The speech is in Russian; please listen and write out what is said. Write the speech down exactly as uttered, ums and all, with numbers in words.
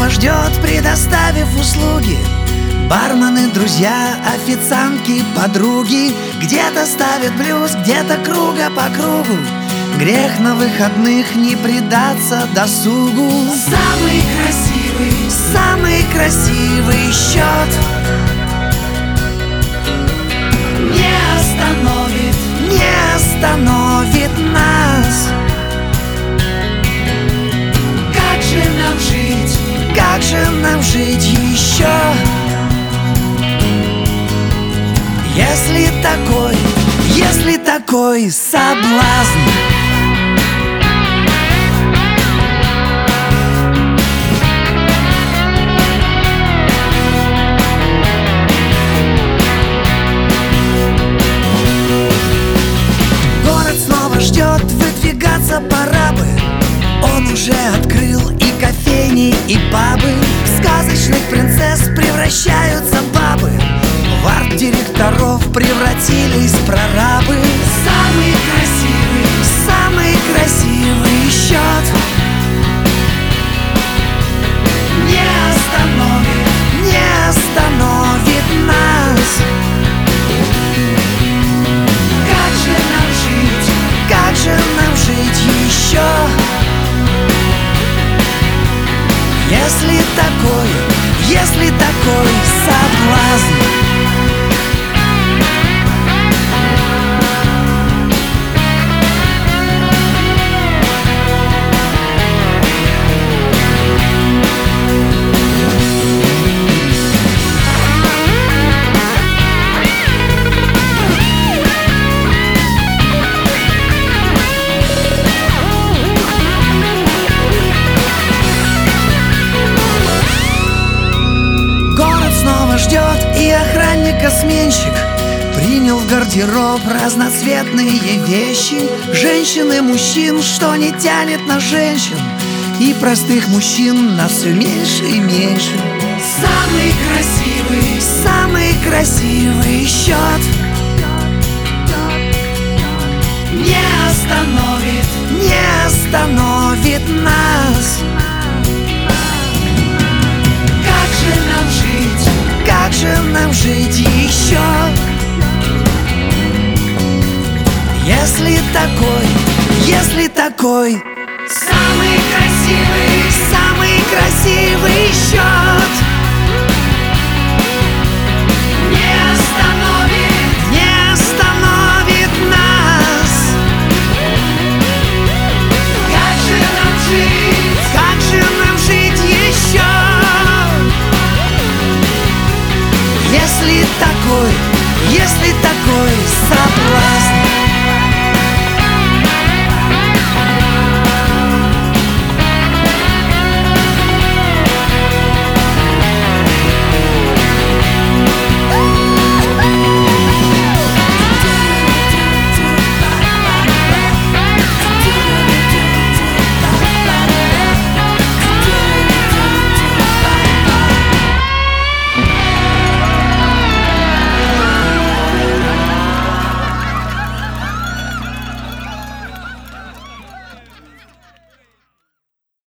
снова ждет, предоставив услуги. Бармены, друзья, официантки, подруги. Где-то ставят блюз, где-то круга по кругу. Грех на выходных не предаться досугу. Самый красивый, самый красивый счет не остановит, не остановит нас. Как же нам жить, как же нам жить еще, если такой, если такой соблазн? Город снова ждет, выдвигаться пора бы. Он уже открыл и кофейни, и пабы. В сказочных принцесс превращаются бабы, в арт-директоров превратились прорабы. самый красивый, самый красивый счет не остановит, не остановит нас. Как же нам жить, как же нам жить еще, если такой, если такой соблазн? Ждет и охранник-сменщик принял в гардероб разноцветные вещи. Женщин и мужчин, что не тянет на женщин, и простых мужчин на все меньше и меньше. самый красивый, самый красивый счет не остановит, не остановит нас. Как же нам жить, как же нам жить еще, если такой, если такой самый